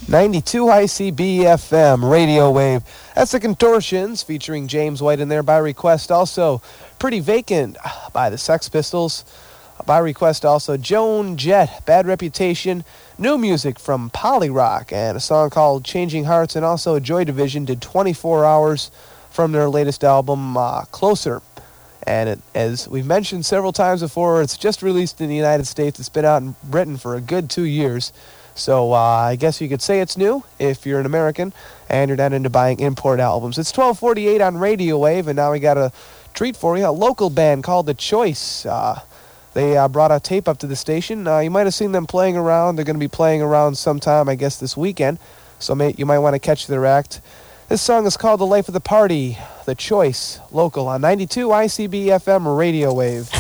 92 ICB FM Radio Wave. That's the Contortions featuring James White in there by request. Also, Pretty Vacant by the Sex Pistols. By request also, Joan Jett, Bad Reputation. New music from Polyrock and a song called Changing Hearts. And also Joy Division did 24 Hours from their latest album, Closer. And as we've mentioned several times before, it's just released in the United States. It's been out in Britain for a good 2 years. So I guess you could say it's new if you're an American and you're not into buying import albums. It's 12:48 on Radio Wave, and now we got a treat for you. A local band called The Choice. They brought a tape up to the station. You might have seen them playing around. They're going to be playing around sometime, I guess, this weekend. So you might want to catch their act. This song is called The Life of the Party. The Choice, local on 92 ICB FM Radio Wave.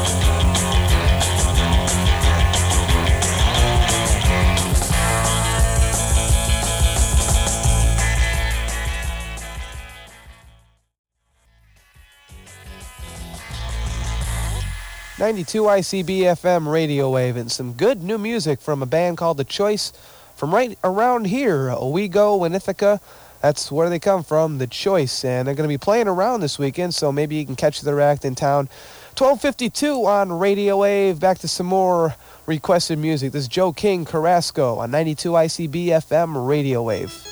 92 ICB FM Radio Wave, and some good new music from a band called The Choice from right around here, Owego in Ithaca. That's where they come from, The Choice, and they're going to be playing around this weekend, so maybe you can catch their act in town. 12:52 on Radio Wave. Back to some more requested music. This is Joe King Carrasco on 92 ICB FM Radio Wave.